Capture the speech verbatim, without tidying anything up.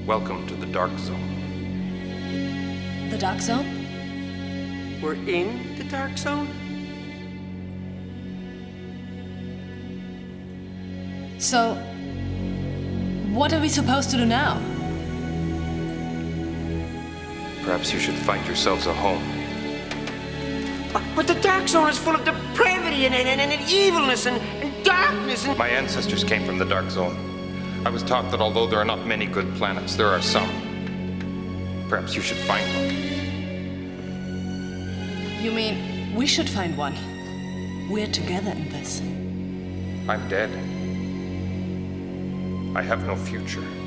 Welcome to the Dark Zone. The Dark Zone? We're in the Dark Zone? So, what are we supposed to do now? Perhaps you should find yourselves a home. But, but the Dark Zone is full of depravity and, and, and, and evilness and, and darkness and... My ancestors came from the Dark Zone. I was taught that although there are not many good planets, there are some. Perhaps you should find one. You mean we should find one? We're together in this. I'm dead. I have no future.